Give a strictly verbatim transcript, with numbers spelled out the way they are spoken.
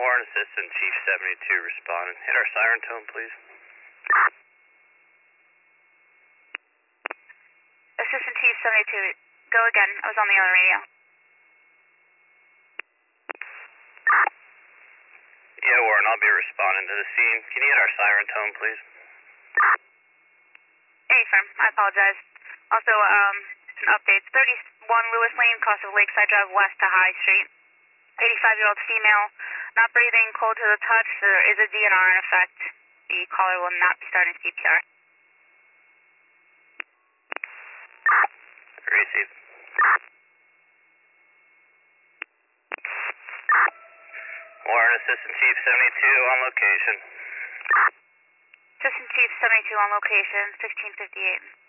Warren Assistant Chief seventy-two responding. Hit our siren tone, please. Assistant Chief seventy-two, go again. I was on the other radio. Yeah, Warren, I'll be responding to the scene. Can you hit our siren tone, please? Hey, firm. I apologize. Also, um, some updates. thirty-one Lewis Lane, cross of Lakeside Drive west to High Street. eighty-five-year-old female, not breathing, cold to the touch. There is a D N R in effect. The caller will not be starting C P R. Receive. Warren Assistant Chief seventy-two on location. Assistant Chief seventy-two on location, sixteen fifty-eight.